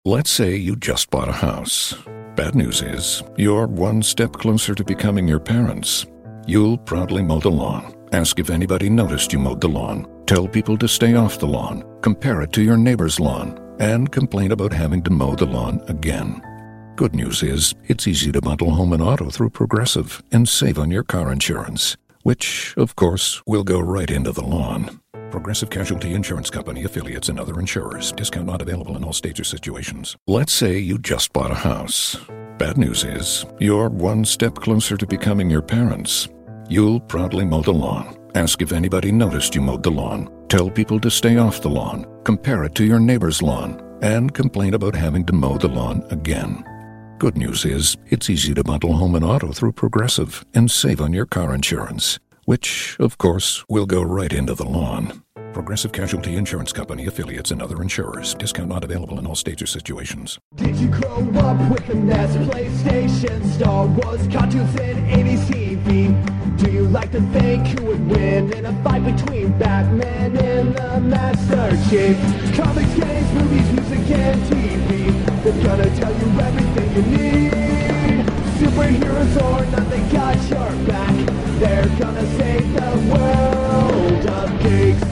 Let's say you just bought a house. Bad news is, you're one step closer to becoming your parents. You'll proudly mow the lawn, ask if anybody noticed you mowed the lawn, tell people to stay off the lawn, compare it to your neighbor's lawn, and complain about having to mow the lawn again. Good news is, it's easy to bundle home and auto through Progressive and save on your car insurance, which, of course, will go right into the lawn. Progressive Casualty Insurance Company, affiliates, and other insurers. Discount not available in all states or situations. Let's say you just bought a house. Bad news is, you're one step closer to becoming your parents. You'll proudly mow the lawn, ask if anybody noticed you mowed the lawn, tell people to stay off the lawn, compare it to your neighbor's lawn, and complain about having to mow the lawn again. Good news is, it's easy to bundle home and auto through Progressive and save on your car insurance, which, of course, will go right into the lawn. Progressive Casualty Insurance Company, affiliates, and other insurers. Discount not available in all states or situations. Did you grow up with the NES, PlayStation, Star Wars, cartoons, and ABC? Do you like to think who would win in a fight between Batman and the Master Chief? Comics, games, movies, music, and TV. They're gonna tell you everything you need. Superheroes or not, they got your back. They're gonna save the world of geeks.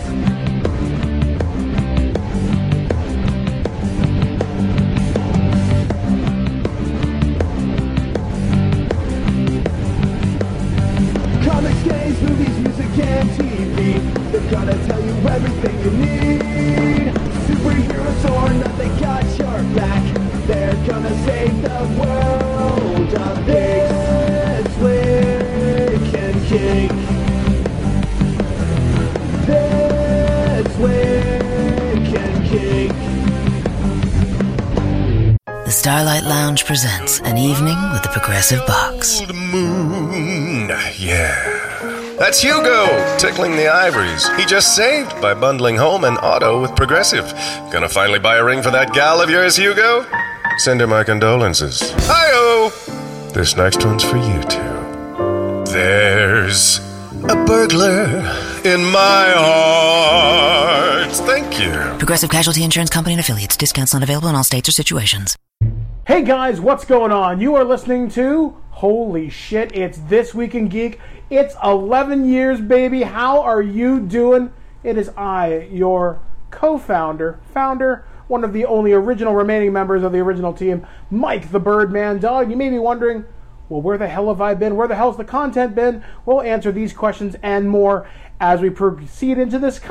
Comics, games, movies, music, and TV. They're gonna tell you everything you need. Superheroes or not, they got your back. They're gonna save the world of this Wick and Geek. This Wick and Geek. The Starlight Lounge presents An Evening with the Progressive Box. Old moon, yeah. That's Hugo, tickling the ivories. He just saved by bundling home and auto with Progressive. Gonna finally buy a ring for that gal of yours, Hugo? Send her my condolences. Hi-oh! This next one's for you two. There's a burglar in my heart. Thank you. Progressive Casualty Insurance Company and affiliates. Discounts not available in all states or situations. Hey guys, what's going on? You are listening to, holy shit, it's This Week in Geek. It's 11 years, baby. How are you doing? It is I, your founder, one of the only original remaining members of the original team, Mike the Birdman Dog. You may be wondering, well, where the hell have I been? Where the hell's the content been? We'll answer these questions and more as we proceed into this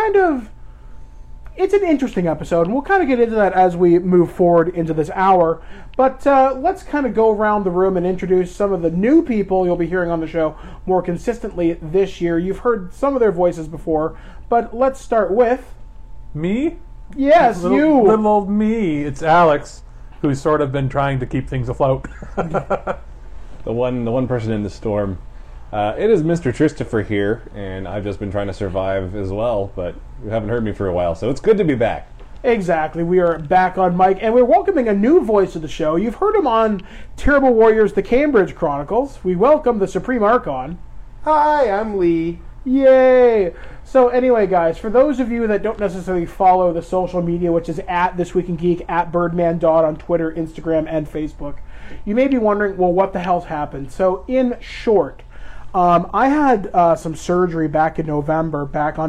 it's an interesting episode, and we'll kind of get into that as we move forward into this hour. But let's kind of go around the room and introduce some of the new people you'll be hearing on the show more consistently this year. You've heard some of their voices before, but let's start with... Me? Yes, you! Little old me. It's Alex, who's sort of been trying to keep things afloat. The one person in the storm. It is Mr. Christopher here, and I've just been trying to survive as well, but you haven't heard me for a while, so it's good to be back. Exactly. We are back on mic, and we're welcoming a new voice to the show. You've heard him on Terrible Warriors, The Cambridge Chronicles. We welcome the Supreme Archon. Hi, I'm Lee. Yay! So anyway, guys, for those of you that don't necessarily follow the social media, which is at This Week in Geek, at Birdman Dodd on Twitter, Instagram, and Facebook, you may be wondering, well, what the hell's happened? So in short... I had some surgery back on November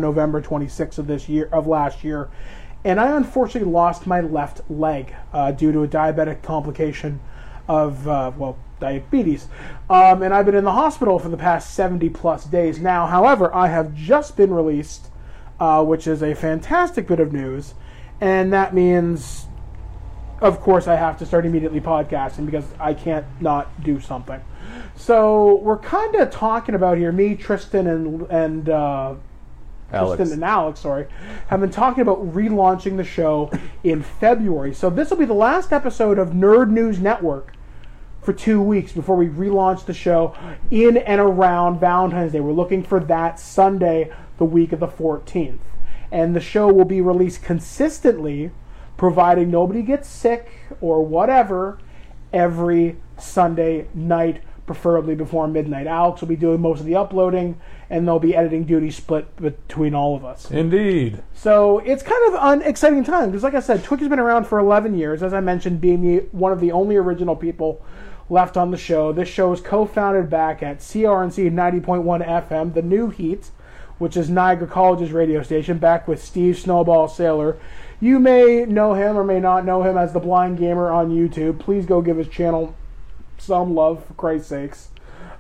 26th of last year, and I unfortunately lost my left leg due to a diabetic complication of diabetes. And I've been in the hospital for the past 70 plus days now. However, I have just been released, which is a fantastic bit of news, and that means, of course, I have to start immediately podcasting because I can't not do something. So we're kind of talking about here, me, Tristan, and Alex. Tristan and Alex, have been talking about relaunching the show in February. So this will be the last episode of Nerd News Network for 2 weeks before we relaunch the show in and around Valentine's Day. We're looking for that Sunday, the week of the 14th. And the show will be released consistently, providing nobody gets sick or whatever, every Sunday night preferably before midnight. Alex will be doing most of the uploading, and there'll be editing duty split between all of us. Indeed. So it's kind of an exciting time, because like I said, Twig has been around for 11 years, as I mentioned, being one of the only original people left on the show. This show was co-founded back at CRNC 90.1 FM, the New Heat, which is Niagara College's radio station, back with Steve Snowball Sailor. You may know him or may not know him as The Blind Gamer on YouTube. Please go give his channel some love, for Christ's sakes.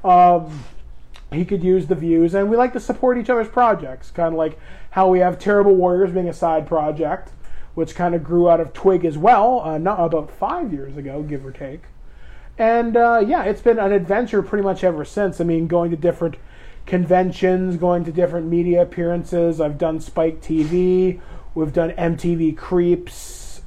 He could use the views, and we like to support each other's projects, kind of like how we have Terrible Warriors being a side project, which kind of grew out of Twig as well, not about 5 years ago, give or take. And yeah, it's been an adventure pretty much ever since. I mean, going to different conventions, going to different media appearances. I've done Spike TV. We've done MTV Creeps.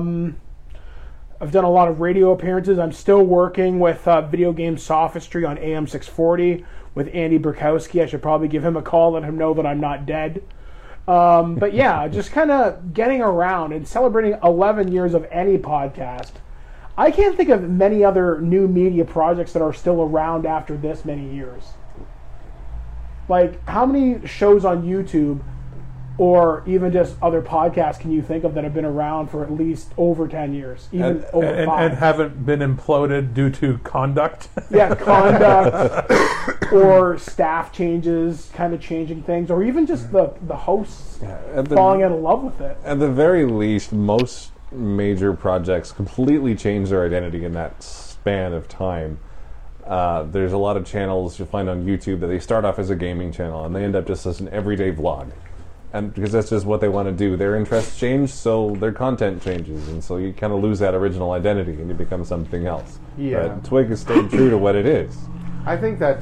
I've done a lot of radio appearances. I'm still working with Video Game Sophistry on AM 640 with Andy Burkowski. I should probably give him a call, let him know that I'm not dead. But yeah, just kind of getting around and celebrating 11 years of any podcast. I can't think of many other new media projects that are still around after this many years. Like, how many shows on YouTube or even just other podcasts can you think of that have been around for at least over 10 years, even over 5? And haven't been imploded due to conduct? Yeah, conduct or staff changes, kind of changing things, or even just the hosts falling out of love with it. At the very least, most major projects completely change their identity in that span of time. There's a lot of channels you'll find on YouTube that they start off as a gaming channel and they end up just as an everyday vlog. And because that's just what they want to do. Their interests change, so their content changes, and so you kind of lose that original identity and you become something else. Yeah. But Twig has stayed true to what it is. I think that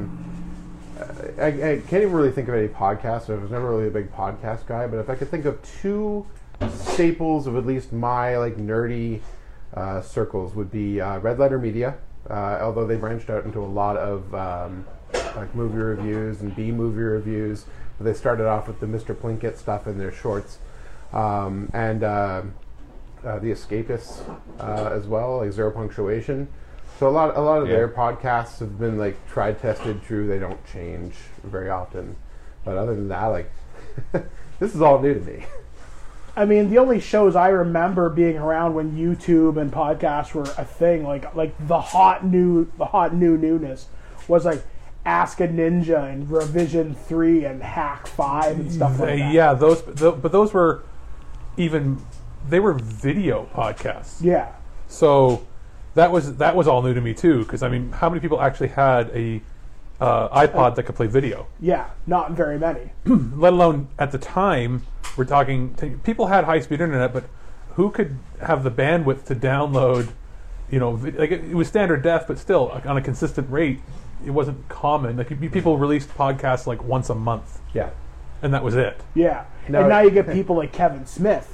I can't even really think of any podcasts. I was never really a big podcast guy, but if I could think of two staples of at least my like nerdy circles would be Red Letter Media, although they branched out into a lot of like movie reviews and B-movie reviews. They started off with the Mr. Plinkett stuff in their shorts, and the Escapists as well, like Zero Punctuation. So a lot of their podcasts have been like tried, tested, true. They don't change very often. But other than that, like this is all new to me. I mean, the only shows I remember being around when YouTube and podcasts were a thing, like the hot newness was like Ask a Ninja and Revision 3 and Hack 5 and stuff like that. Yeah, but those were they were video podcasts. Yeah. So that was all new to me too, because I mean, how many people actually had a iPod that could play video? Yeah, not very many. Let alone at the time, we're talking people had high-speed internet, but who could have the bandwidth to download? You know, like it was standard def, but still on a consistent rate. It wasn't common. Like people released podcasts like once a month. Yeah. And that was it. Yeah. And now you get people like Kevin Smith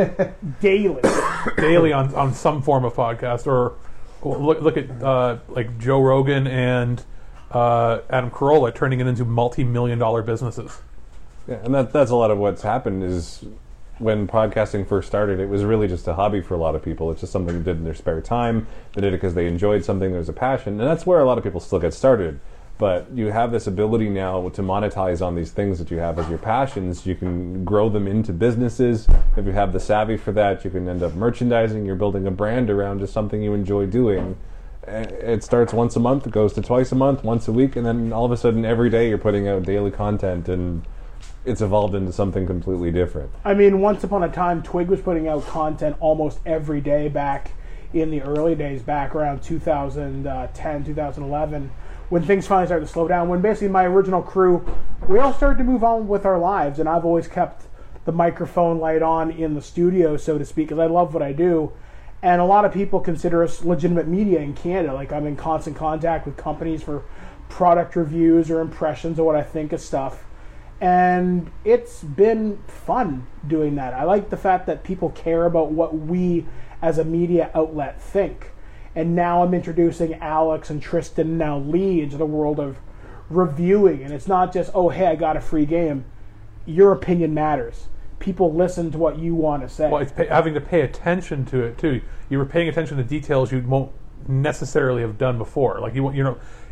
daily on some form of podcast, or look at like Joe Rogan and Adam Carolla turning it into multi-million-dollar businesses. Yeah, and that's a lot of what's happened is when podcasting first started, it was really just a hobby for a lot of people. It's just something they did in their spare time. They did it because they enjoyed something. There's a passion, and that's where a lot of people still get started. But you have this ability now to monetize on these things that you have as your passions. You can grow them into businesses. If you have the savvy for that, you can end up merchandising. You're building a brand around just something you enjoy doing. It starts once a month, it goes to twice a month, once a week, and then all of a sudden every day you're putting out daily content, and it's evolved into something completely different. I mean, once upon a time, Twig was putting out content almost every day back in the early days, back around 2010, 2011, when things finally started to slow down, when basically my original crew, we all started to move on with our lives, and I've always kept the microphone light on in the studio, so to speak, because I love what I do. And a lot of people consider us legitimate media in Canada. Like, I'm in constant contact with companies for product reviews or impressions of what I think of stuff. And it's been fun doing that. I like the fact that people care about what we as a media outlet think. And now I'm introducing Alex and Tristan and now Lee into the world of reviewing. And it's not just, oh, hey, I got a free game. Your opinion matters. People listen to what you want to say. Well, it's having to pay attention to it too. You were paying attention to details you won't necessarily have done before. Like you know,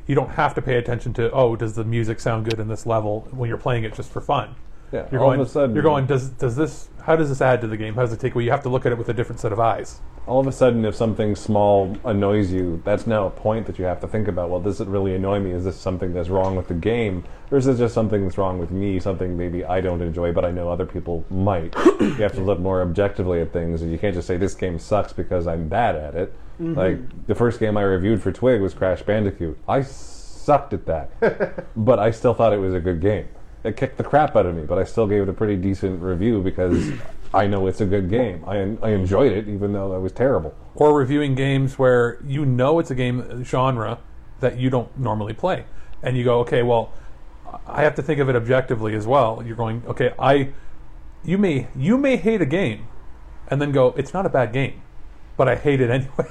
you don't have to pay attention to, oh, does the music sound good in this level when you're playing it just for fun. Yeah, You're all going, of a sudden, you're going, does this, how does this add to the game? How does it take away? You have to look at it with a different set of eyes. all of a sudden, if something small annoys you, that's now a point that you have to think about. Well, does it really annoy me? Is this something that's wrong with the game? Or is it just something that's wrong with me, something maybe I don't enjoy, but I know other people might? You have to look more objectively at things, and you can't just say, this game sucks because I'm bad at it. Like, the first game I reviewed for Twig was Crash Bandicoot. I sucked at that, but I still thought it was a good game. It kicked the crap out of me, but I still gave it a pretty decent review because I know it's a good game. I enjoyed it, even though it was terrible. Or reviewing games where you know it's a game genre that you don't normally play. And you go, okay, well, I have to think of it objectively as well. You're going, okay, you may hate a game, and then go, it's not a bad game, but I hate it anyway.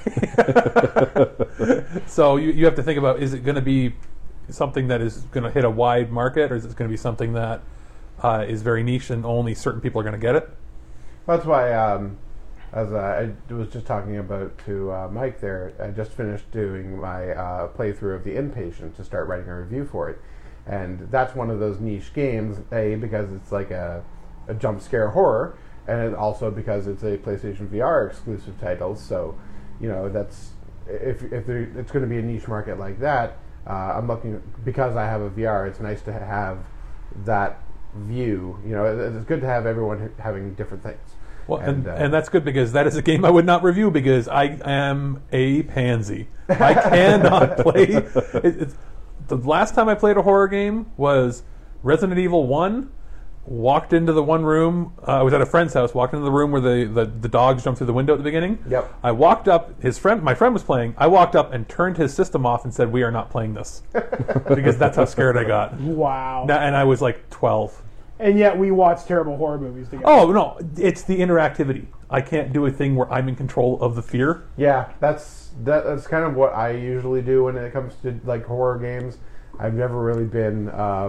So you have to think about, is it going to be something that is going to hit a wide market, or is it going to be something that is very niche and only certain people are going to get it? That's why, as I was just talking about to Mike there, I just finished doing my playthrough of The Inpatient to start writing a review for it. And that's one of those niche games, A, because it's like a jump scare horror, and also because it's a PlayStation VR exclusive title. So, you know, that's if it's going to be a niche market like that, I'm looking, because I have a VR, it's nice to have that view. You know, it's good to have everyone having different things. Well, and that's good, because that is a game I would not review because I am a pansy. I cannot play. The last time I played a horror game was Resident Evil 1. Walked into the one room. I was at a friend's house. Walked into the room where the dogs jumped through the window at the beginning. Yep. I walked up. My friend was playing. I walked up and turned his system off and said, "We are not playing this," because that's how scared I got. Wow. And I was like 12. And yet we watch terrible horror movies together. Oh no! It's the interactivity. I can't do a thing where I'm in control of the fear. Yeah, that's kind of what I usually do when it comes to like horror games. I've never really been.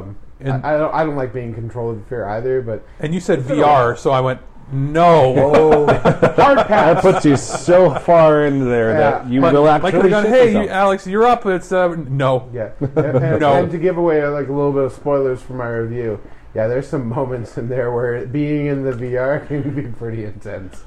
I don't like being in control of the fear either. But and you said VR, so I went no. Hard pass. That puts you so far into there that you will actually. Like gone, shit hey, yourself. Alex, you're up. It's no. yeah, and, No. and to give away like a little bit of spoilers for my review. Yeah, there's some moments in there where being in the VR can be pretty intense.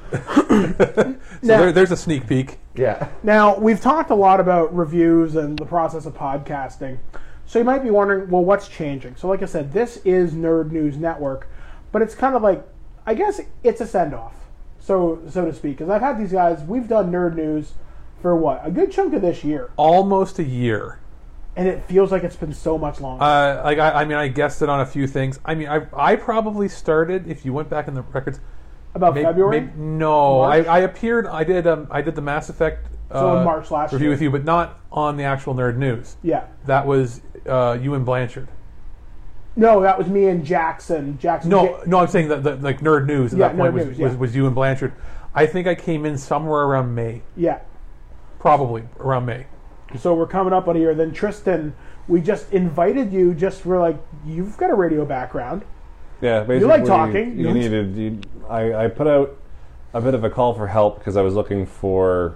So there's a sneak peek. Yeah. Now, we've talked a lot about reviews and the process of podcasting. So you might be wondering, well, what's changing? So like I said, this is Nerd News Network, but it's kind of like, I guess it's a send-off, so to speak. Because I've had these guys, we've done Nerd News for what? A good chunk of this year. Almost a year. And it feels like it's been so much longer. I mean, I guessed it on a few things. I mean, I probably started, if you went back in the records, About February? No, March? I appeared. I did the Mass Effect So in March last review year. with you, but not on the actual Nerd News. Yeah. That was you and Blanchard. No, that was me and Jackson. No, I'm saying that like Nerd News at Yeah, that point Nerd News, was you and Blanchard. I think I came in somewhere around May. Yeah. Probably around May. So we're coming up on a year. Then Tristan, we just invited you. We're like, you've got a radio background. Yeah, basically, You like talking. I put out a bit of a call for help because I was looking for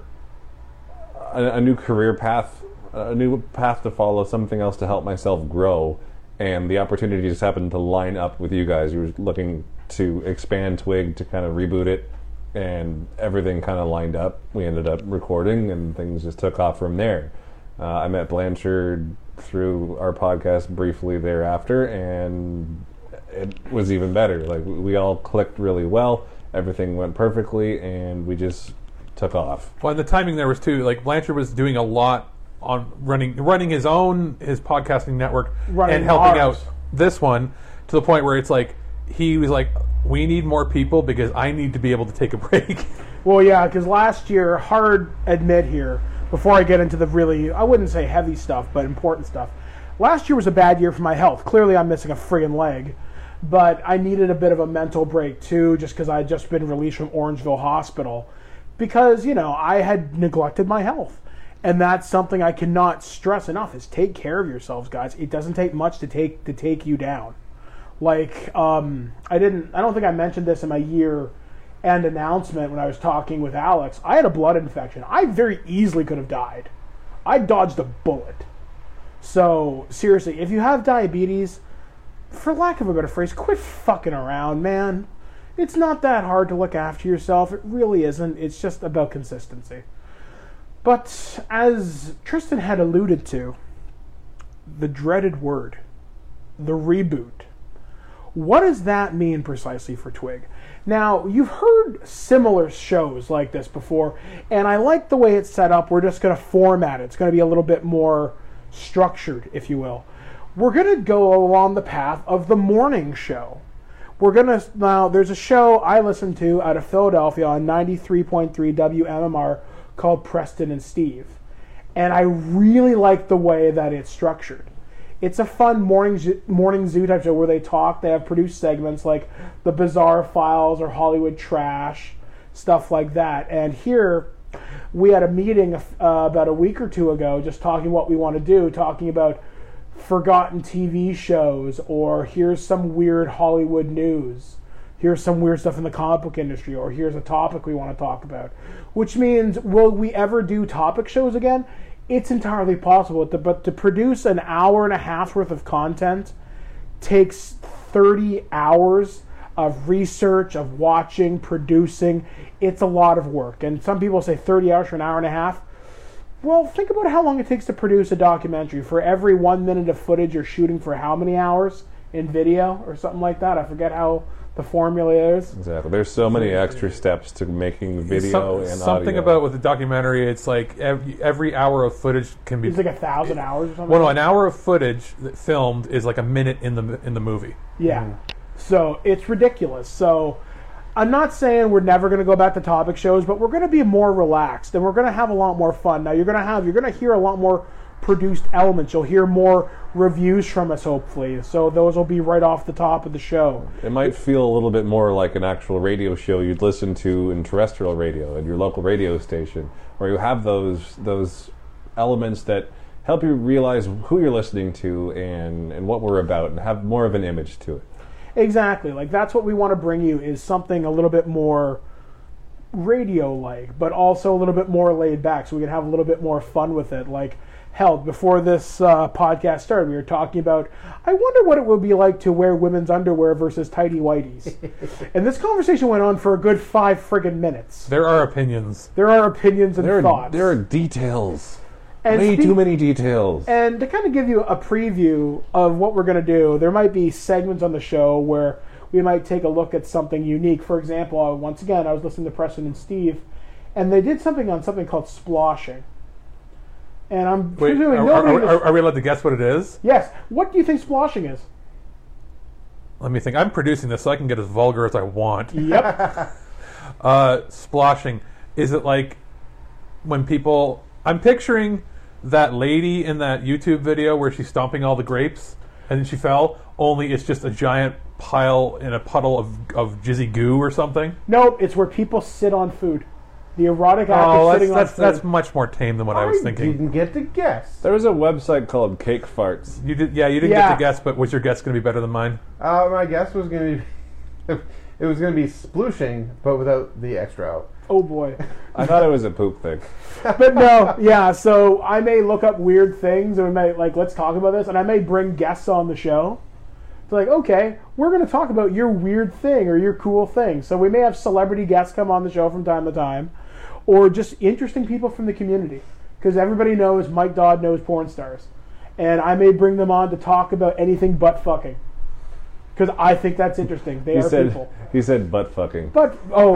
a new career path, a new path to follow, something else to help myself grow, and the opportunity just happened to line up with you guys. You were looking to expand Twig, to kind of reboot it, and everything kind of lined up. We ended up recording, and things just took off from there. I met Blanchard through our podcast briefly thereafter, and it was even better. Like, we all clicked really well. Everything went perfectly, and we just took off. Well, and the timing there was too. Like Blanchard was doing a lot on running his podcasting network and helping out this one to the point where it's like he was like, we need more people because I need to be able to take a break. Well, yeah, because last year, hard admit here, before I get into the really, I wouldn't say heavy stuff, but important stuff. Last year was a bad year for my health. Clearly, I'm missing a friggin' leg. But I needed a bit of a mental break, too, just because I had just been released from Orangeville Hospital. Because, you know, I had neglected my health. And that's something I cannot stress enough, is take care of yourselves, guys. It doesn't take much to take you down. Like, I don't think I mentioned this in my year-end announcement when I was talking with Alex. I had a blood infection. I very easily could have died. I dodged a bullet. So, seriously, if you have diabetes, for lack of a better phrase, quit fucking around, man. It's not that hard to look after yourself. It really isn't. It's just about consistency. But as Tristan had alluded to, the dreaded word, the reboot. What does that mean precisely for Twig? Now, you've heard similar shows like this before, and I like the way it's set up. We're just going to format it. It's going to be a little bit more structured, if you will. We're going to go along the path of the morning show. Now, there's a show I listen to out of Philadelphia on 93.3 WMMR called Preston and Steve. And I really like the way that it's structured. It's a fun morning zoo type show where they talk. They have produced segments like The Bizarre Files or Hollywood Trash, stuff like that. And here, we had a meeting about a week or two ago just talking what we want to do, talking about forgotten TV shows, or here's some weird Hollywood news, here's some weird stuff in the comic book industry, or here's a topic we want to talk about. Which means, will we ever do topic shows again? It's entirely possible, but to produce an hour and a half worth of content takes 30 hours of research, of watching, producing. It's a lot of work. And some people say 30 hours for an hour and a half. Well, think about how long it takes to produce a documentary. For every 1 minute of footage, you're shooting for how many hours in video or something like that? I forget how the formula is. Exactly. There's so many extra steps to making video and something audio. about with the documentary, it's like every hour of footage can be... It's like 1,000 hours or something? Well, no, an hour of footage that filmed is like a minute in the movie. Yeah. So, it's ridiculous. So, I'm not saying we're never going to go back to topic shows, but we're going to be more relaxed and we're going to have a lot more fun. Now, you're going to hear a lot more produced elements. You'll hear more reviews from us, hopefully. So those will be right off the top of the show. It might feel a little bit more like an actual radio show you'd listen to in terrestrial radio at your local radio station, where you have those elements that help you realize who you're listening to and what we're about, and have more of an image to it. Exactly. Like, that's what we want to bring you, is something a little bit more radio-like, but also a little bit more laid back, so we can have a little bit more fun with it. Like, hell, before this podcast started, we were talking about, I wonder what it would be like to wear women's underwear versus tighty whities. And this conversation went on for a good 5 friggin' minutes. There are opinions. There are opinions and thoughts. There are details. And way too many details. And to kind of give you a preview of what we're going to do, there might be segments on the show where we might take a look at something unique. For example, once again, I was listening to Preston and Steve, and they did something called sploshing. And I'm presuming are we allowed to guess what it is? Yes. What do you think sploshing is? Let me think. I'm producing this, so I can get as vulgar as I want. Yep. Sploshing. Is it like when people... I'm picturing that lady in that YouTube video where she's stomping all the grapes and then she fell, only it's just a giant pile in a puddle of jizzy goo or something. Nope, it's where people sit on food. The erotic act of sitting on food. That's much more tame than what I was thinking. I didn't get to guess. There was a website called Cake Farts. You didn't get to guess, but was your guess going to be better than mine? My guess was going to be... It was going to be splooshing, but without the extra out. Oh boy. I thought it was a poop thing. But no, yeah, so I may look up weird things, and we may, let's talk about this, and I may bring guests on the show. It's like, okay, we're going to talk about your weird thing or your cool thing. So we may have celebrity guests come on the show from time to time, or just interesting people from the community. Because everybody knows Mike Dodd knows porn stars. And I may bring them on to talk about anything but fucking. Because I think that's interesting. They are people. He said butt fucking. But,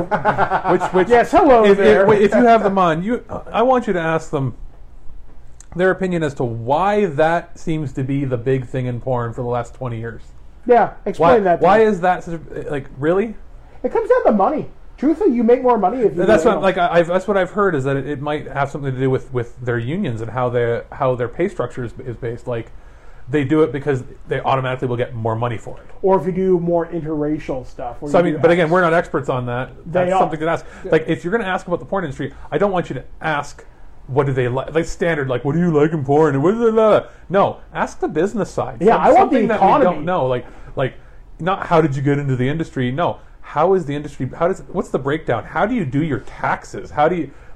which yes, hello there. If you have them on, I want you to ask them their opinion as to why that seems to be the big thing in porn for the last 20 years. Yeah, explain that to Why me. is that such really? It comes down to money. Truthfully, you make more money if you That's do what that's what I've heard, is that it might have something to do with their unions and how their pay structure is based. Like, they do it because they automatically will get more money for it. Or if you do more interracial stuff. So I mean, but again, we're not experts on that. That's something to ask. Yeah. Like, if you're going to ask about the porn industry, I don't want you to ask what do they like, standard, like, what do you like in porn? And what is it? No, ask the business side. Yeah, I want the something economy. that we don't know. Like not how did you get into the industry? No, how is the industry? What's the breakdown? How do you do your taxes? How do you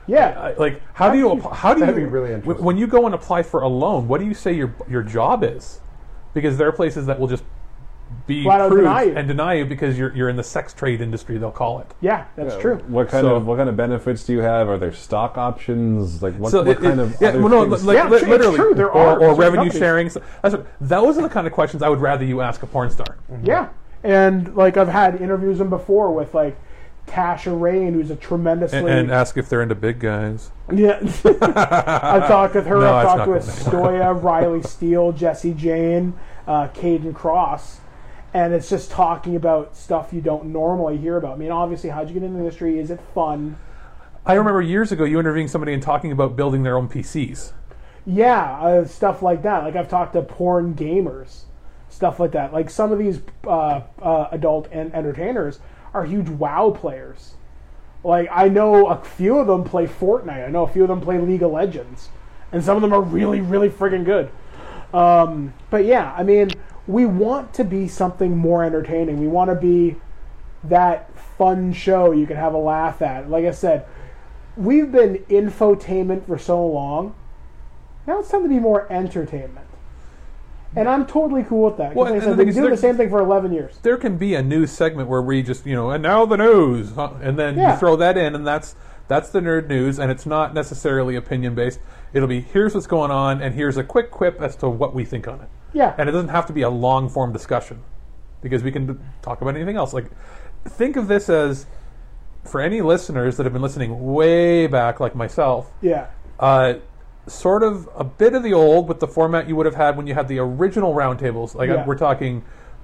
Yeah. Like, how do you That'd be really interesting. when you go and apply for a loan? What do you say your job is? Because there are places that will just be Flat out proved deny you. and deny you because you're in the sex trade industry. They'll call it. Yeah, that's true. What kind of benefits do you have? Are there stock options? Like what kind of yeah, other well, no, things? like, Yeah, it's literally, true, there or are certain revenue companies. sharing. So those are the kind of questions I would rather you ask a porn star. Yeah, and like I've had interviews them before with like Tasha Rain, who's a tremendously And ask if they're into big guys. yeah. I've talked with her. No, I've it's talked not with gonna Stoya, Riley Steele, Jesse Jane, Caden Cross, and it's just talking about stuff you don't normally hear about. I mean, obviously, how'd you get in the industry? Is it fun? I remember years ago you interviewing somebody and talking about building their own PCs. Yeah, stuff like that. Like I've talked to porn gamers, stuff like that. Like some of these adult entertainers are huge WoW players. Like I know a few of them play Fortnite. I know a few of them play League of Legends, and some of them are really, really friggin' good. But yeah, I mean, we want to be something more entertaining. We want to be that fun show you can have a laugh at. Like I said, we've been infotainment for so long. Now it's time to be more entertainment. And I'm totally cool with that. Well, Because and the they've thing been is, doing the same thing for 11 years. There can be a news segment where we just, and now the news, and then Yeah. you throw that in, and that's the nerd news, and it's not necessarily opinion based. It'll be here's what's going on, and here's a quick quip as to what we think on it. Yeah. And it doesn't have to be a long form discussion, because we can talk about anything else. Like, think of this as, for any listeners that have been listening way back, like myself, Yeah. sort of a bit of the old with the format you would have had when you had the original roundtables. Like Yeah. we're talking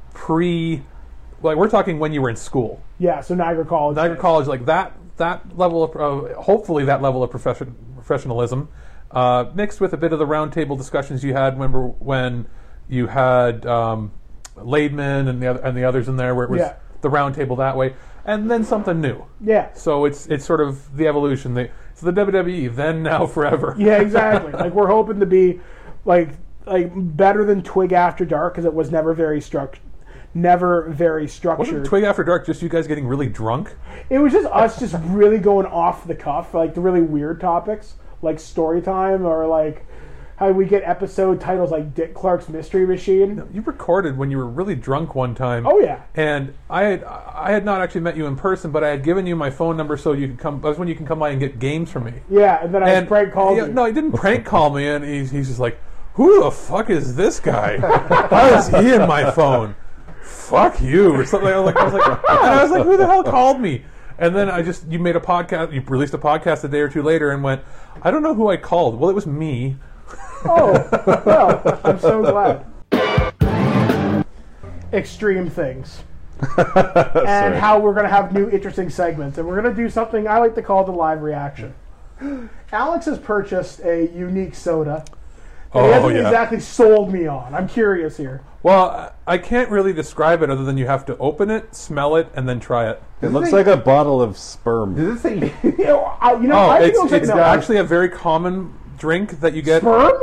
we're talking when you were in school. Yeah, so Niagara College. Niagara College, like that level of hopefully that level of professionalism, mixed with a bit of the roundtable discussions you had. Remember when you had Laidman and the others in there, where it was Yeah. the roundtable that way, and then something new. Yeah. So it's sort of the evolution. It's the WWE, then, now, forever. Yeah, exactly. Like we're hoping to be like better than Twig After Dark because it was never very structured. Wasn't Twig After Dark just you guys getting really drunk? It was just us just really going off the cuff, like the really weird topics, like story time or like how we get episode titles like Dick Clark's Mystery Machine. You recorded when you were really drunk one time. Oh yeah. And I had not actually met you in person, but I had given you my phone number so you could come. That was when you can come by and get games from me. Yeah, and then I prank called you. No, he didn't prank call me, and he's just like, "Who the fuck is this guy? How is he in my phone? Fuck you," or something. I was like, "Who the hell called me?" And then you made a podcast. You released a podcast a day or two later, and went, "I don't know who I called." Well, it was me. Oh, well, I'm so glad. Extreme things. And how we're going to have new interesting segments. And we're going to do something I like to call the live reaction. Alex has purchased a unique soda that he hasn't exactly sold me on. I'm curious here. Well, I can't really describe it other than you have to open it, smell it, and then try it. It looks like a bottle of sperm. Does it say I think it looks like it's milk. actually a very common drink that you get. Sperm?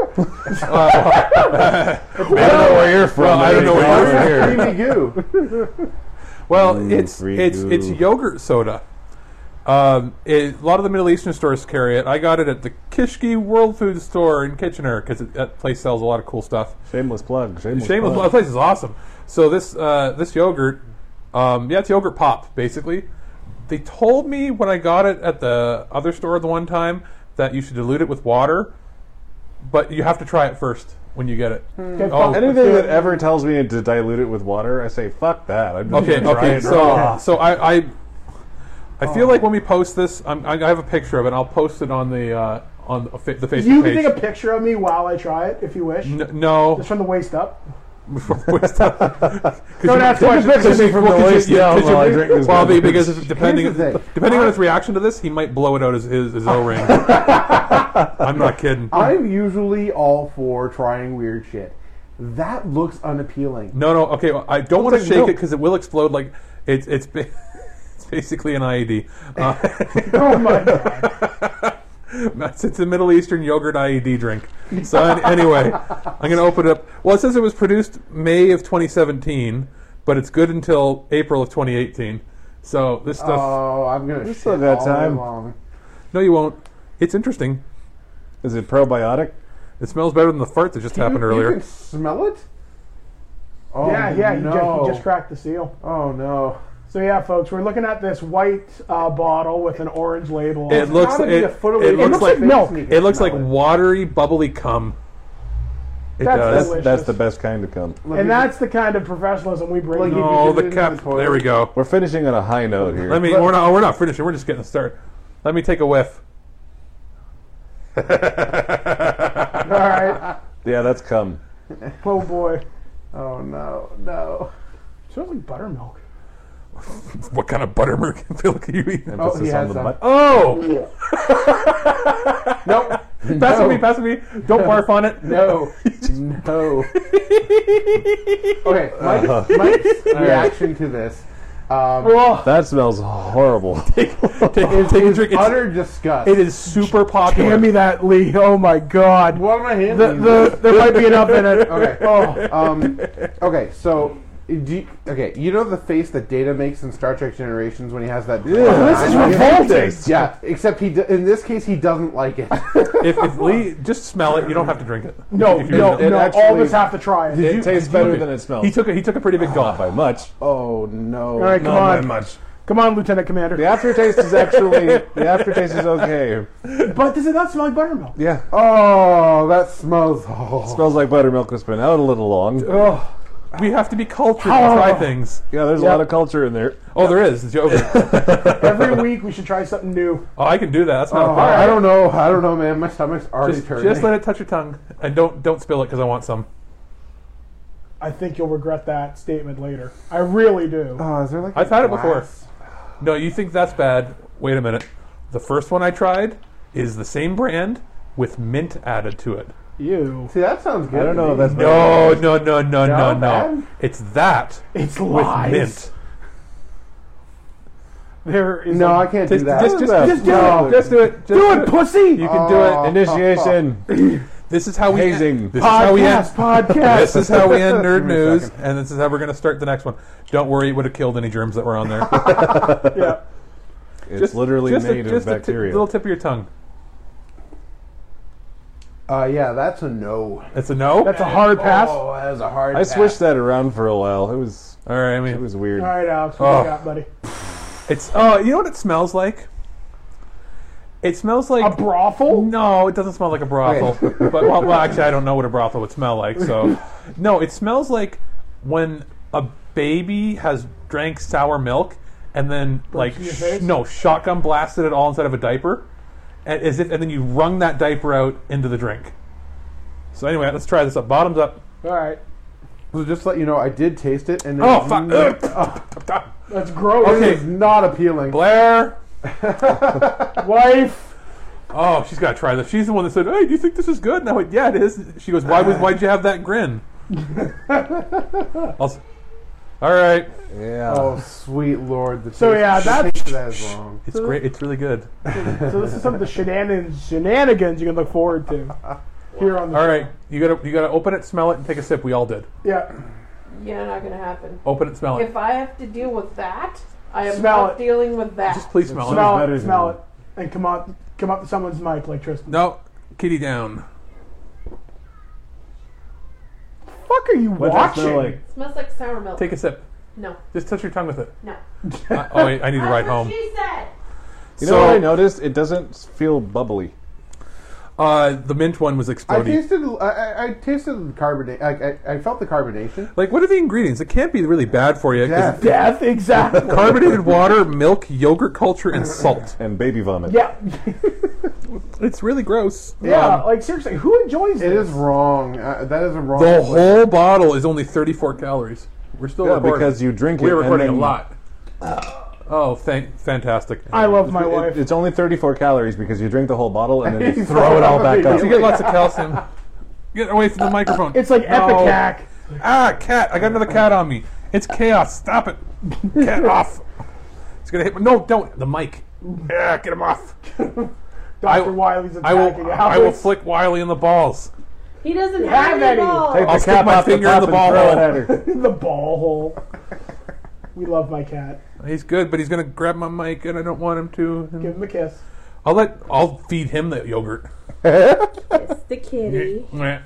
I don't know where you're from. I don't know where you're creamy goo? Well, it's free goo. yogurt soda. A lot of the Middle Eastern stores carry it. I got it at the Kishki World Food Store in Kitchener because that place sells a lot of cool stuff. Shameless plug. Shameless plug. That place is awesome. So this yogurt, it's yogurt pop basically. They told me when I got it at the other store the one time that you should dilute it with water, but you have to try it first when you get it. Anything that ever tells me to dilute it with water, I say fuck that. I'm just gonna try it raw. So I feel like when we post this, I have a picture of it. I'll post it on the Facebook page. You can take a picture of me while I try it, if you wish. No. Just from the waist up. Don't ask questions. From the waist down while I drink this. Well, because depending Here's the thing. depending on his reaction to this, he might blow it out his O-ring. I'm not kidding. I'm usually all for trying weird shit. That looks unappealing. No. Okay, well, I don't want to like shake milk. it because it will explode. Like it's basically an IED. Oh my god. It's a Middle Eastern yogurt IED drink. So anyway, I'm going to open it up. Well, it says it was produced May of 2017, but it's good until April of 2018. So this stuff... Oh, I'm gonna. still shit got all day time. long. No, you won't. It's interesting. Is it probiotic? It smells better than the fart that just happened earlier. You can smell it? Oh, Yeah, no. he just cracked the seal. Oh, no. So yeah, folks, we're looking at this white bottle with an orange label. It looks gotta be a foot away it from looks your like face milk. and you can It looks smell like it. watery, bubbly cum. It That's does. delicious. That's the best kind of cum. And that's the kind of professionalism we bring. Like to if Oh, you the did it in cap. the toilet. There we go. We're finishing on a high note here. We're not finishing. We're just getting started. Let me take a whiff. All right. Yeah, that's cum. Oh boy. Oh, no. Smells like buttermilk. What kind of buttermilk milk are you eating? Oh, he Emphasis has on the some. butt. Oh! Nope. Pass it me. Don't barf on it. No. No. Okay, Mike's reaction to this Oh, That smells horrible. Take a drink. It's- utter disgust. It is super popular. hand me that, Lee. Oh my God. What am I handling? There might be enough in it. Okay. Oh, Okay, so you know the face that Data makes in Star Trek Generations when he has that. this is revolting. Yeah, except in this case he doesn't like it. If Lee, just smell it. You don't have to drink it. No, If you no, really- no. actually- All of us have to try it. It tastes better than it smells. He took a pretty big Not gulp. by much. Oh no! All right, come Not by on. much. Come on, Lieutenant Commander. The aftertaste is okay. But does it not smell like buttermilk? Yeah. Oh, that smells. Oh. Smells like buttermilk has been out a little long. Oh, We have to be cultured and try things. Yeah, there's a lot of culture in there. Oh, there is. It's yogurt. every week we should try something new. Oh, I can do that. That's not a Oh, problem. I don't know, man. My stomach's already turning. Just let it touch your tongue, and don't spill it because I want some. I think you'll regret that statement later. I really do. Oh, is there like? I've a had it before. glass? No, you think that's bad? Wait a minute. The first one I tried is the same brand with mint added to it. You. See, that sounds good. I don't to know me. if that's No. bad? It's that It's with lies. mint. There is No, a- I can't do Just, that. just do No. it. Just do it. Just do it, pussy. You can do it. Initiation. This is how we Hazing. This is how we end. Podcast. This is how we end Nerd Give me a News, second. and this is how we're going to start the next one. Don't worry, it would have killed any germs that were on there. Yeah. It's literally made of bacteria. Little tip of your tongue. Yeah, that's a no. It's a no. That's a hard pass. All Oh, that is a hard. I pass. switched that around for a while. It was All right. I mean, weird. right, Alex. What Oh. you got, buddy? it's. Oh, you know what it smells like? It smells like A brothel? No, it doesn't smell like a brothel. But well, actually, I don't know what a brothel would smell like. So, no, it smells like when a baby has drank sour milk and then like in your face? shotgun blasted it all inside of a diaper, and then you wrung that diaper out into the drink. So anyway, let's try this up. Bottoms up. All right. So just to let you know, I did taste it, and Oh, it's fuck. That's gross. Okay. it's not appealing. Blair. Wife. Oh, she's got to try this. She's the one that said, "Hey, do you think this is good?" And I went, "Yeah, it is." She goes, "Why'd you have that grin?" All right, Yeah. Oh, sweet lord! The So, taste- yeah, the that's- taste of that is wrong. it's great. It's really good. So this is some of the shenanigans you can look forward to here on the All show. right, you gotta open it, smell it, and take a sip. We all did. Yeah. Yeah, not gonna happen. Open it, smell it. If I have to deal with that, I am Smell not it. dealing with that. Just please smell Smell it. better it. than Smell you. it. And come up to someone's mic like Tristan. No, kitty down. Fuck are you What does that watching? smell like? Smells like sour milk. Take a sip. No, Just touch your tongue with it. no. Oh wait, I need to ride That's what home. she said. You know what I noticed? It doesn't feel bubbly. The mint one was I exploding. tasted the carbonate. I felt the carbonation. Like, what are the ingredients? It can't be really bad for you. 'cause Death. Death, exactly. carbonated water, milk, yogurt culture, and salt. And baby vomit. Yeah. It's really gross. Yeah, like seriously, who enjoys this? It is wrong. That is a wrong. The whole bottle is only 34 calories. We're still Yeah, recording. because you drink it. We're and recording a then- lot. Oh, fantastic. I love my wife. It's only 34 calories because you drink the whole bottle and then you You throw it all back up. You get lots of calcium. Get away from the microphone. It's like No. Epicac. Ah, cat. I got another cat on me. It's chaos. Stop it. Cat off. It's going to hit me. No, don't. The mic. Yeah, get him off. Dr. Wiley's I attacking will Alex. flick Wiley in the balls. He doesn't Have have any. any balls. Take I'll the stick cap my off finger in top the and ball throw it hole. at her. The ball hole. We love my cat. He's good, but he's going to grab my mic, and I don't want him to. Give him a kiss. I'll feed him the yogurt. It's the kitty.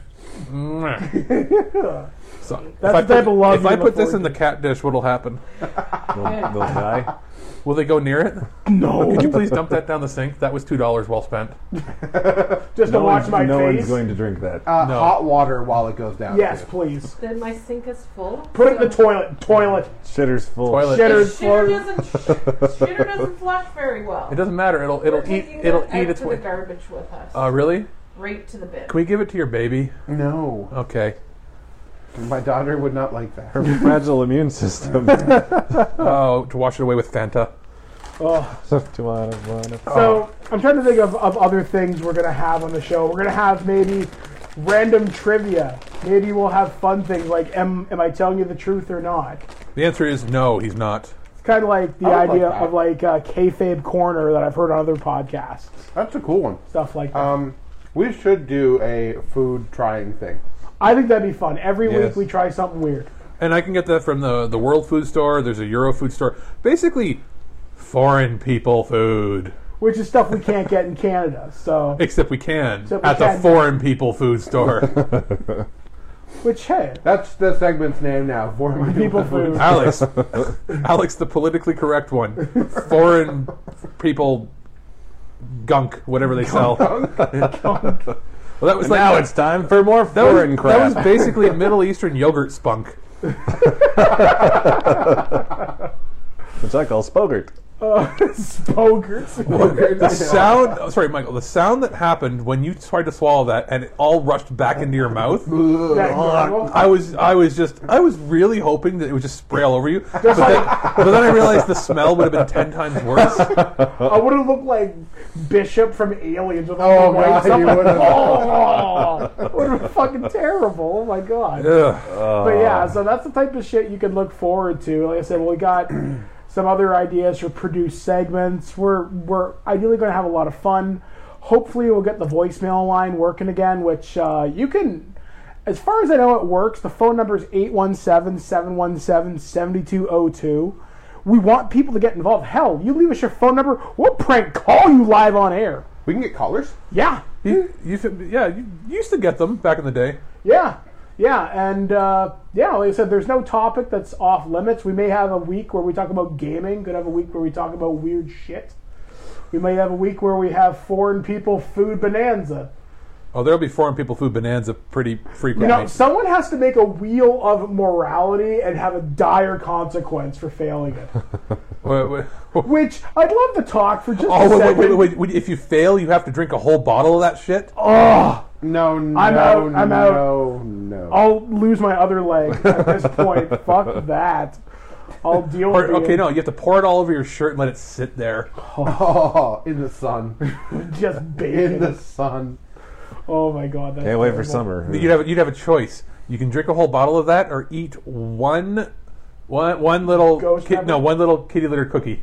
So, That's the type of love if you I can put this afford in the cat dish, what'll happen? They'll die. Will they go near it? No. Could you please dump that down the sink? That was $2 well spent. Just to watch my no face. one's going to drink that. No. Hot water while it goes down. Yes, too. please. Then my sink is full. Put it in the toilet. Toilet. Shitter's full. Toilet. Shitter's Shitter doesn't flush very well. It doesn't matter. It'll We're eat taking it'll that eat out its to way. the garbage with us. Really? Right to the bin. Can we give it to your baby? No, Okay. my daughter would not like that. Her fragile immune system. Oh, to wash it away with Fanta. So I'm trying to think of other things we're gonna have on the show. We're gonna have maybe random trivia. Maybe we'll have fun things like am I telling you the truth or not? The answer is no, he's not. It's kind of like the I would like idea that. of like kayfabe corner that I've heard on other podcasts, That's a cool one. stuff like that. We should do a food trying thing. I think that'd be fun. Every Yes. week we try something weird. And I can get that from the World Food Store. There's a Euro Food Store. Basically, foreign people food. Which is stuff we can't get in Canada. So, Except we can Except we at can. the foreign people food store. which hey, That's the segment's name now. Foreign people food. Alex, the politically correct one. Foreign people gunk, whatever they sell. Well, that was like Now it's time for more that was, foreign crap. that was basically Middle Eastern yogurt spunk. Which I call Spogert. Spogers. The sound, sorry, Michael, the sound that happened when you tried to swallow that and it all rushed back into your mouth. I was really hoping that it would just spray all over you. But then I realized the smell would have been 10 times worse. I would have looked like Bishop from Aliens with all Oh, the white God, stuff. you would have. Oh, would have been fucking terrible. Oh my god. Ugh. But yeah, so that's the type of shit you can look forward to. Like I said, we got some other ideas for produced segments. We're ideally going to have a lot of fun. Hopefully, we'll get the voicemail line working again, which you can. As far as I know, it works. The phone number is 817-717-7202. We want people to get involved. Hell, you leave us your phone number, we'll prank call you live on air. We can get callers. Yeah. You used to get them back in the day. Yeah, and like I said, there's no topic that's off limits. We may have a week where we talk about gaming. Could have a week where we talk about weird shit. We may have a week where we have foreign people food bonanza. Oh, there'll be foreign people food bonanza pretty frequently. You know, someone has to make a wheel of morality and have a dire consequence for failing it. Which I'd love to talk for just a second. Wait. If you fail, you have to drink a whole bottle of that shit? Oh, No, I'm out. No. I'll lose my other leg at this point. Fuck that. I'll deal with it. Okay, no, you have to pour it all over your shirt and let it sit there. Oh, in the sun. Just In bacon. the sun. Oh my god. That's Can't wait for terrible. summer. You'd have a choice. You can drink a whole bottle of that, or eat one little Ghost pepper? one little kitty litter cookie.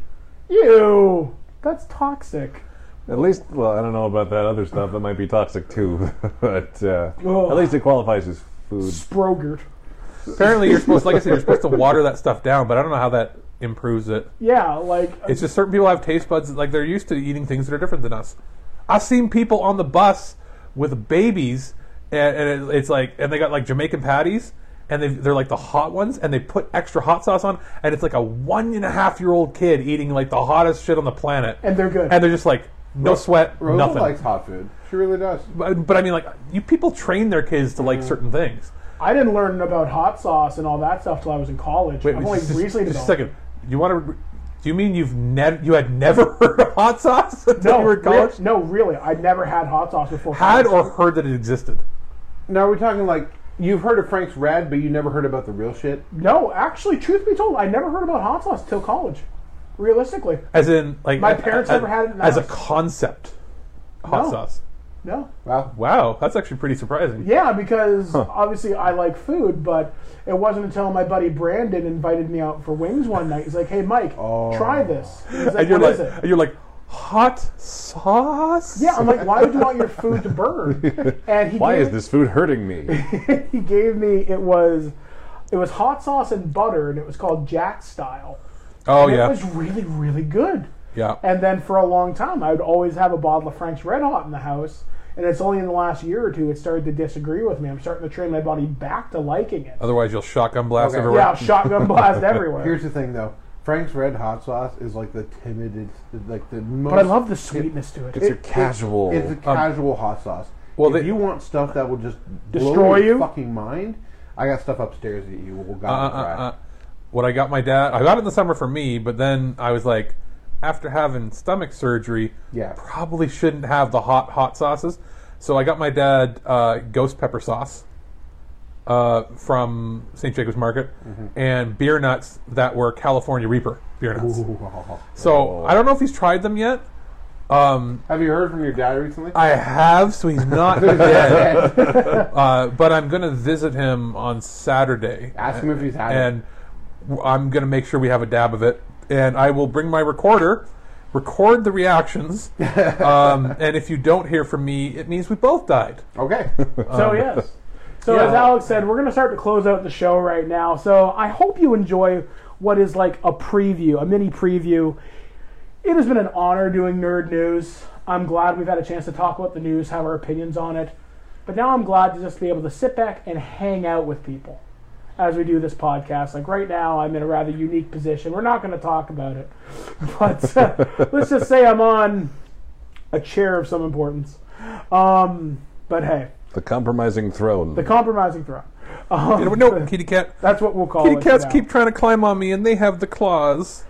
Ew. That's toxic. At least, well, I don't know about that other stuff. That might be toxic too. But Ugh. at least it qualifies as food. Sprogert. Apparently, you're supposed to water that stuff down, but I don't know how that improves it. Yeah, like It's just certain people have taste buds like they're used to eating things that are different than us. I've seen people on the bus with babies, and it's like, and they got like Jamaican patties, and they're like the hot ones, and they put extra hot sauce on, and it's like a 1.5-year-old kid eating like the hottest shit on the planet, and they're good. and they're just like no sweat, Rosa nothing. likes hot food. She really does. But I mean, like, you people train their kids to like certain things. I didn't learn about hot sauce and all that stuff till I was in college. Wait, I've only just recently a developed. second. You want to? Do you mean you had never heard of hot sauce until No, you were in college? no, really. I'd never had hot sauce before. Had college. or heard that it existed? Now we're talking like you've heard of Frank's Red, but you never heard about the real shit. No, actually, truth be told, I never heard about hot sauce till college. Realistically, As in, like My parents never had it in the as a house. concept. Hot No. sauce. no. Wow. Wow, that's actually pretty surprising. Yeah, because obviously I like food, but it wasn't until my buddy Brandon invited me out for wings one night. He's like, "Hey, Mike, try this." He's like, And you're "What like, is it?" and you're like, hot sauce? Yeah, I'm like, "Why would you want your food to burn?" And he Why gave is this food hurting me? he gave me it was hot sauce and butter, and it was called Jack Style. Oh And yeah. it was really, really good. Yeah. And then for a long time, I would always have a bottle of Frank's Red Hot in the house. And it's only in the last year or two it started to disagree with me. I'm starting to train my body back to liking it. Otherwise, you'll shotgun blast Okay. everywhere. Yeah, shotgun blast everywhere. Here's the thing, though. Frank's Red Hot Sauce is like the timid, like the most. But I love the sweetness to it. It's your casual. It's a casual hot sauce. well, If you want stuff that will just Destroy blow your you? fucking mind, I got stuff upstairs that you will try. What I got my dad, I got it in the summer for me, but then I was like, after having stomach surgery, Yeah. probably shouldn't have the hot sauces. So I got my dad ghost pepper sauce from St. Jacob's Market and beer nuts that were California Reaper beer nuts. So I don't know if he's tried them yet. Have you heard from your dad recently? I have, so he's not dead. But I'm going to visit him on Saturday. Ask him if he's had it. And I'm going to make sure we have a dab of it. And I will bring my recorder, record the reactions. And if you don't hear from me, it means we both died. Okay. So yes. So as Alex said, we're going to start to close out the show right now. So I hope you enjoy what is like a preview, a mini preview. It has been an honor doing Nerd News. I'm glad we've had a chance to talk about the news, have our opinions on it. But now I'm glad to just be able to sit back and hang out with people as we do this podcast. Like right now, I'm in a rather unique position. We're not going to talk about it. But let's just say I'm on a chair of some importance. But hey. The compromising throne. The compromising throne. No, kitty cat. That's what we'll call Kitty it. cats now. keep trying to climb on me, and they have the claws.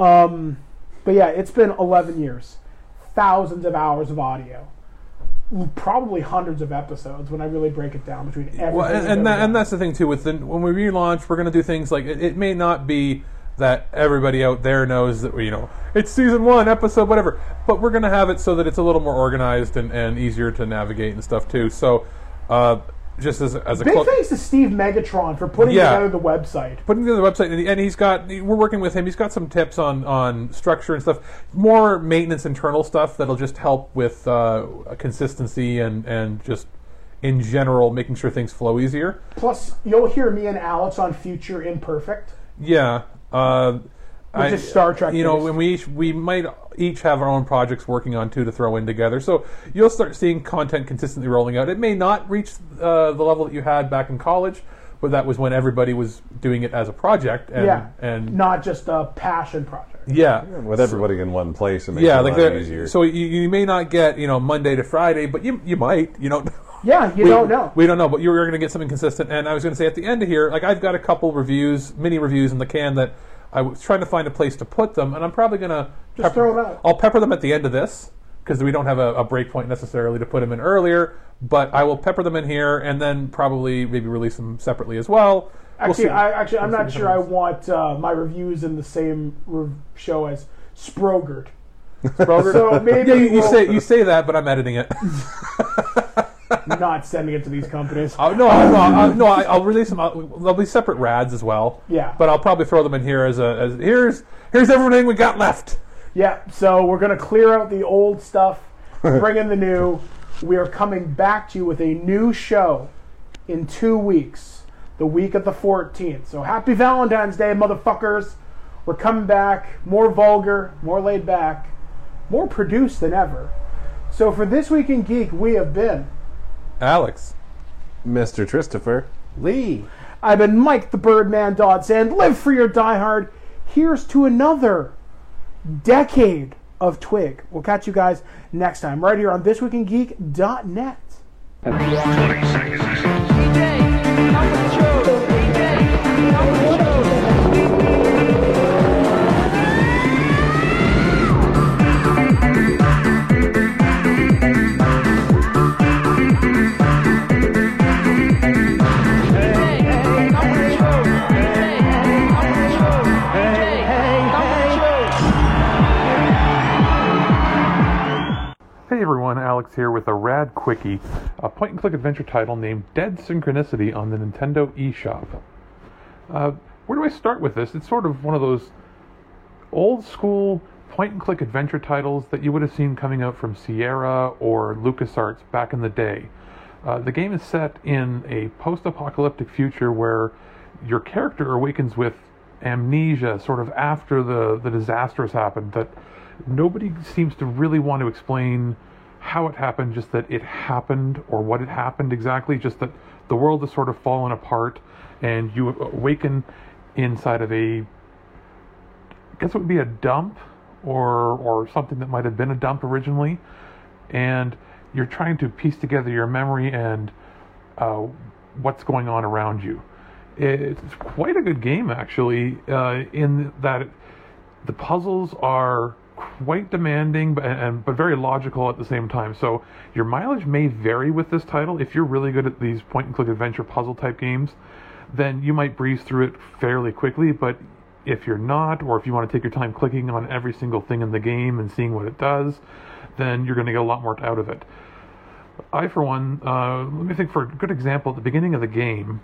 But yeah, it's been 11 years. Thousands of hours of audio. Probably hundreds of episodes when I really break it down between everything. Well, and that's the thing too. With when we relaunch, we're going to do things like it may not be that everybody out there knows that it's season 1, episode whatever, but we're going to have it so that it's a little more organized and easier to navigate and stuff too. So, just as a big thanks to Steve Megatron for putting together the website. Putting together the website, and we're working with him. He's got some tips on structure and stuff, more maintenance internal stuff that'll just help with consistency and just in general making sure things flow easier. Plus, you'll hear me and Alex on Future Imperfect. Yeah. Which is Star Trek. When we might each have our own projects working on too to throw in together. So you'll start seeing content consistently rolling out. It may not reach the level that you had back in college, but that was when everybody was doing it as a project and not just a passion project. Yeah, with everybody in one place, it makes it a lot easier. So you may not get Monday to Friday, but you might Yeah, you don't know. We don't know, but you're going to get something consistent. And I was going to say at the end of here, like I've got a couple mini reviews in the can that I was trying to find a place to put them, and I'm probably going to just throw them out. I'll pepper them at the end of this because we don't have a break point necessarily to put them in earlier. But I will pepper them in here, and then probably maybe release them separately as well. Actually, I'm not sure I want my reviews in the same show as Sprogert. So maybe you say that, but I'm editing it. Not sending it to these companies. I'll release them. They'll be separate rads as well. Yeah, but I'll probably throw them in here as here's everything we got left. Yeah, so we're gonna clear out the old stuff, bring in the new. We are coming back to you with a new show in 2 weeks, the week of the 14th. So happy Valentine's Day, motherfuckers! We're coming back, more vulgar, more laid back, more produced than ever. So for This Week in Geek, we have been Alex, Mr. Christopher, Lee. I've been Mike the Birdman Dodds, and live for your diehard. Here's to another decade of Twig. We'll catch you guys next time, right here on thisweekingeek.net. 20 seconds. Hey everyone, Alex here with a rad quickie, a point-and-click adventure title named Dead Synchronicity on the Nintendo eShop. Where do I start with this? It's sort of one of those old-school point-and-click adventure titles that you would have seen coming out from Sierra or LucasArts back in the day. The game is set in a post-apocalyptic future where your character awakens with amnesia sort of after the disaster has happened, that nobody seems to really want to explain how it happened, just that it happened or what had happened exactly, just that the world has sort of fallen apart and you awaken inside of I guess it would be a dump or something that might have been a dump originally, and you're trying to piece together your memory and what's going on around you. It's quite a good game, actually, in that the puzzles are quite demanding but very logical at the same time. So your mileage may vary with this title. If you're really good at these point-and-click adventure puzzle-type games, then you might breeze through it fairly quickly, but if you're not, or if you want to take your time clicking on every single thing in the game and seeing what it does, then you're going to get a lot more out of it. I, for one, let me think, for a good example, at the beginning of the game,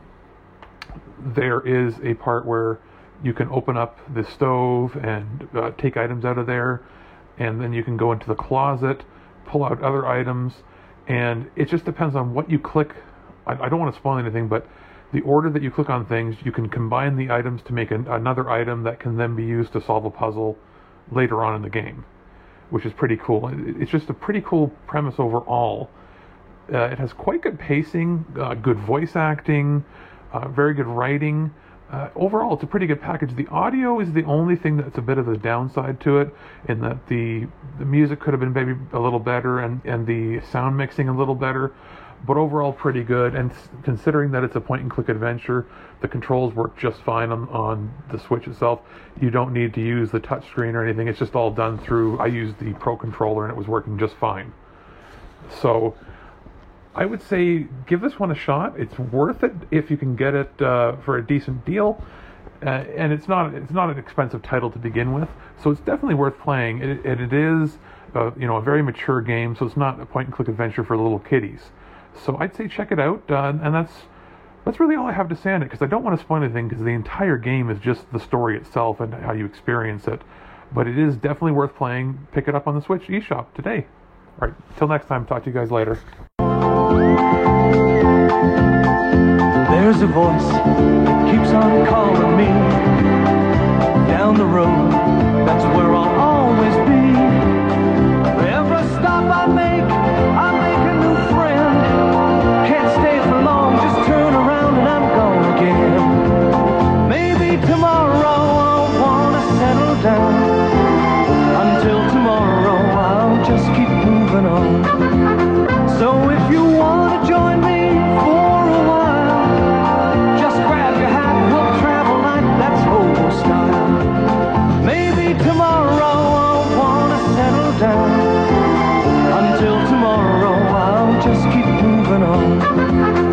there is a part where you can open up the stove and take items out of there, and then you can go into the closet, pull out other items, and it just depends on what you click. I don't want to spoil anything, but the order that you click on things, you can combine the items to make another item that can then be used to solve a puzzle later on in the game, which is pretty cool. It's just a pretty cool premise overall. It has quite good pacing, good voice acting, very good writing. Overall, it's a pretty good package. The audio is the only thing that's a bit of a downside to it, in that the music could have been maybe a little better and the sound mixing a little better, but overall pretty good. And considering that it's a point-and-click adventure, the controls work just fine on the Switch itself. You don't need to use the touchscreen or anything. It's just all done through, I used the Pro Controller and it was working just fine. So I would say give this one a shot. It's worth it if you can get it for a decent deal, and it's not an expensive title to begin with, so it's definitely worth playing. It is a very mature game, so it's not a point-and-click adventure for little kiddies. So I'd say check it out, and that's really all I have to say on it, because I don't want to spoil anything, because the entire game is just the story itself and how you experience it. But it is definitely worth playing. Pick it up on the Switch eShop today. All right, till next time, talk to you guys later. There's a voice that keeps on calling me down the road, that's where I'll always be. Every stop I make a new friend. Can't stay for long, just turn around and I'm gone again. Maybe tomorrow I'll wanna settle down. Until tomorrow I'll just keep moving on. So if you wanna join me for a while, just grab your hat, we'll travel like that's old style. Maybe tomorrow I'll wanna settle down. Until tomorrow I'll just keep moving on.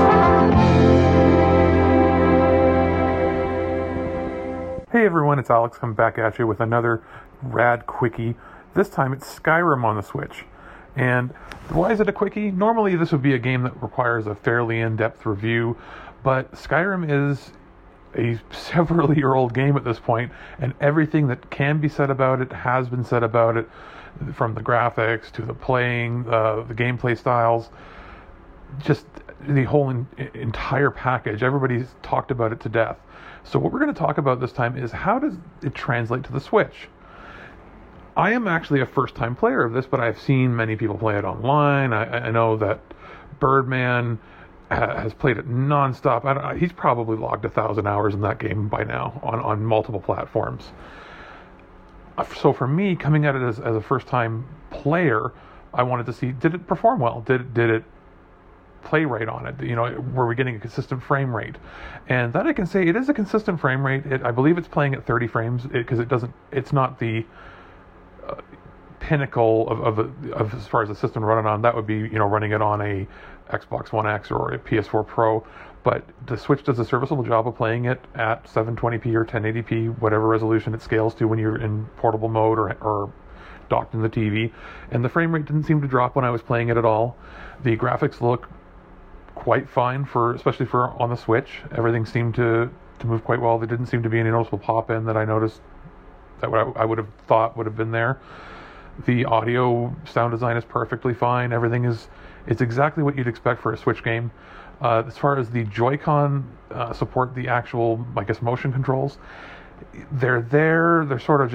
Hey everyone, it's Alex coming back at you with another rad quickie. This time it's Skyrim on the Switch. And why is it a quickie? Normally this would be a game that requires a fairly in-depth review, but Skyrim is a several-year-old game at this point, and everything that can be said about it has been said about it, from the graphics to the playing, the gameplay styles, just the whole entire package. Everybody's talked about it to death. So what we're going to talk about this time is how does it translate to the Switch? I am actually a first-time player of this, but I've seen many people play it online. I know that Birdman has played it nonstop. He's probably logged 1,000 hours in that game by now on multiple platforms. So for me, coming at it as a first-time player, I wanted to see, did it perform well? Did it play right on it? Were we getting a consistent frame rate? And that I can say it is a consistent frame rate. I believe it's playing at 30 frames because it's not the pinnacle of as far as the system running on. That would be running it on a Xbox One X or a PS4 Pro. But the Switch does a serviceable job of playing it at 720p or 1080p, whatever resolution it scales to when you're in portable mode or docked in the TV. And the frame rate didn't seem to drop when I was playing it at all. The graphics look quite fine, especially for on the Switch. Everything seemed to move quite well. There didn't seem to be any noticeable pop-in that I noticed that I would have thought would have been there. The audio sound design is perfectly fine. Everything it's exactly what you'd expect for a Switch game. As far as the Joy-Con support, the actual, I guess, motion controls, they're there. They're sort of just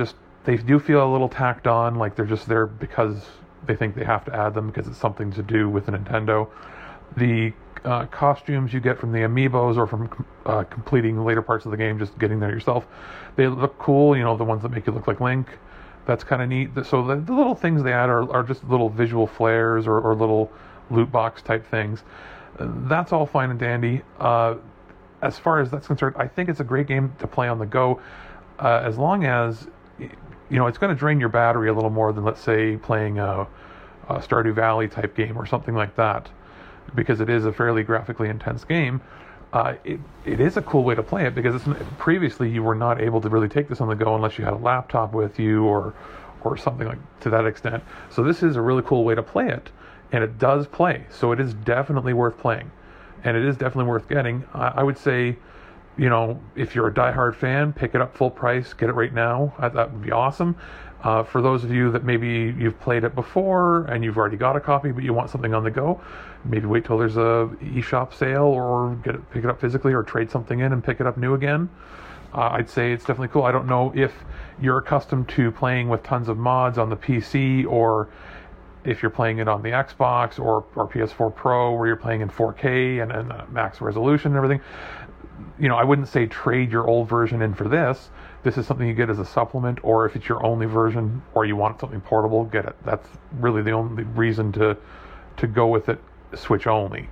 They do feel a little tacked on, like they're just there because they think they have to add them because it's something to do with the Nintendo. The costumes you get from the amiibos or from completing later parts of the game, just getting there yourself, they look cool. The ones that make you look like Link. That's kind of neat. So the little things they add are just little visual flares or little loot box type things. That's all fine and dandy. As far as that's concerned, I think it's a great game to play on the go, as long as it's going to drain your battery a little more than, let's say, playing a Stardew Valley type game or something like that, because it is a fairly graphically intense game. It is a cool way to play it, because previously you were not able to really take this on the go unless you had a laptop with you or something like to that extent. So this is a really cool way to play it, and it does play. So it is definitely worth playing, and it is definitely worth getting. I would say, if you're a diehard fan, pick it up full price, get it right now. That would be awesome. For those of you that maybe you've played it before and you've already got a copy, but you want something on the go, maybe wait till there's a eShop sale, or pick it up physically, or trade something in and pick it up new again. I'd say it's definitely cool. I don't know if you're accustomed to playing with tons of mods on the PC, or if you're playing it on the Xbox or PS4 Pro, where you're playing in 4K and max resolution and everything. I wouldn't say trade your old version in for this. This is something you get as a supplement, or if it's your only version or you want something portable, get it. That's really the only reason to go with it, Switch only.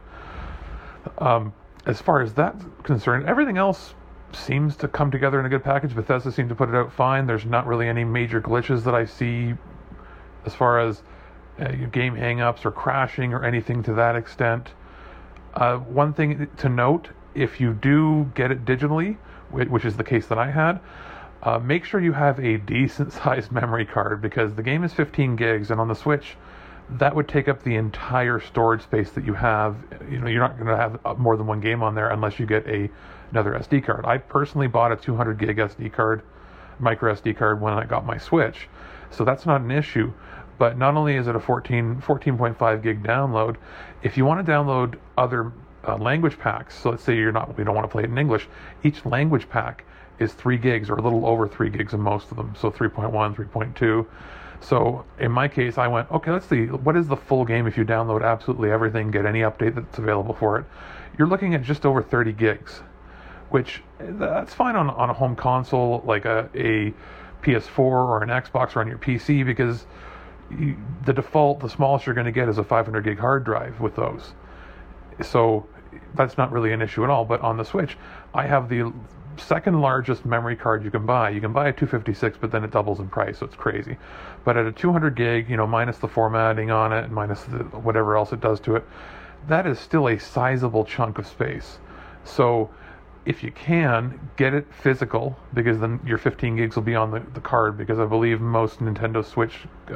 As far as that's concerned, everything else seems to come together in a good package. Bethesda seemed to put it out fine. There's not really any major glitches that I see as far as game hang-ups or crashing or anything to that extent. One thing to note, if you do get it digitally, which is the case that I had, make sure you have a decent sized memory card, because the game is 15 gigs, and on the Switch that would take up the entire storage space that you have. You're not going to have more than one game on there unless you get another SD card. I personally bought a 200 gig SD card, micro SD card, when I got my Switch, so that's not an issue. But not only is it a 14.5 gig download, if you want to download other language packs, so let's say we don't want to play it in English, each language pack is 3 gigs or a little over 3 gigs in most of them, so 3.1, 3.2. So in my case, I went, okay, let's see, what is the full game if you download absolutely everything, get any update that's available for it? You're looking at just over 30 gigs, which that's fine on a home console like a PS4 or an Xbox or on your PC, because the smallest you're going to get is a 500 gig hard drive with those. So that's not really an issue at all. But on the Switch, I have the second largest memory card you can buy. You can buy a 256, but then it doubles in price, so it's crazy. But at a 200 gig, minus the formatting on it and minus whatever else it does to it, that is still a sizable chunk of space. So if you can, get it physical, because then your 15 gigs will be on the card, because I believe most Nintendo Switch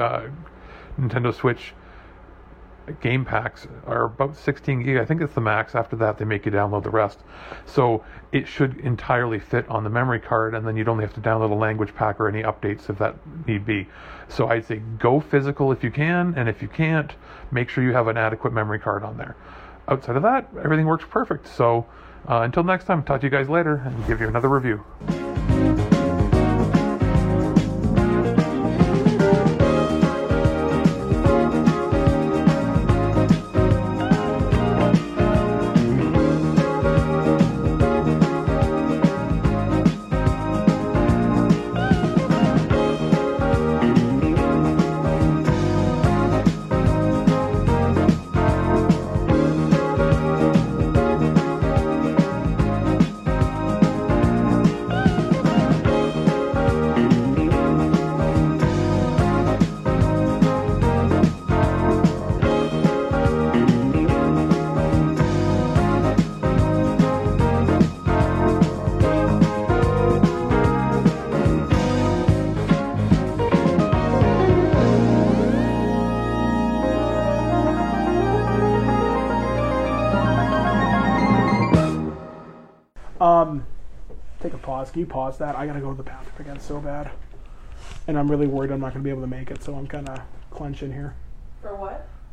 game packs are about 16 gig. I think it's the max. After that, they make you download the rest. So it should entirely fit on the memory card, and then you'd only have to download a language pack or any updates if that need be. So I'd say go physical if you can, and if you can't, make sure you have an adequate memory card on there. Outside of that, everything works perfect. So until next time, talk to you guys later and give you another review. Take a pause. Can you pause that? I gotta go to the bathroom again so bad. And I'm really worried I'm not gonna be able to make it, so I'm kinda clenching here. For what?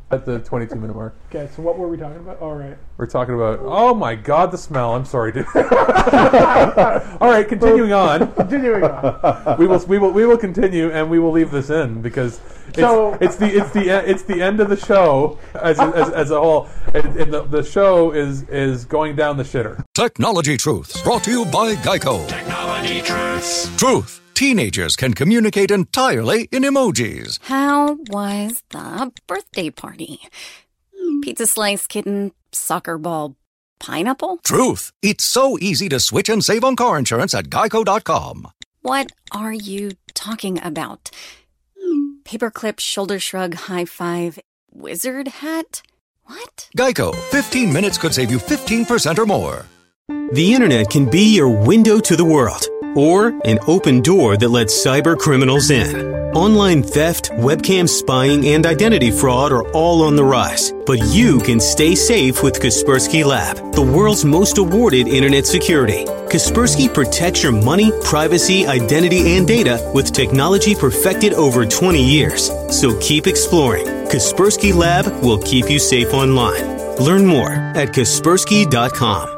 At the 22-minute mark. Okay, so what were we talking about? All right. We're talking about, oh my God, the smell. I'm sorry, dude. All right, continuing on. Continuing on. We will continue, and we will leave this in because it's the end of the show as a whole, and the show is going down the shitter. Technology Truths, brought to you by Geico. Technology Truths. Truth. Teenagers can communicate entirely in emojis. How was the birthday party? Pizza slice, kitten, soccer ball, pineapple? Truth. It's so easy to switch and save on car insurance at Geico.com. What are you talking about? Paperclip, shoulder shrug, high five, wizard hat? What? Geico. 15 minutes could save you 15% or more. The internet can be your window to the world, or an open door that lets cyber criminals in. Online theft, webcam spying, and identity fraud are all on the rise. But you can stay safe with Kaspersky Lab, the world's most awarded internet security. Kaspersky protects your money, privacy, identity, and data with technology perfected over 20 years. So keep exploring. Kaspersky Lab will keep you safe online. Learn more at Kaspersky.com.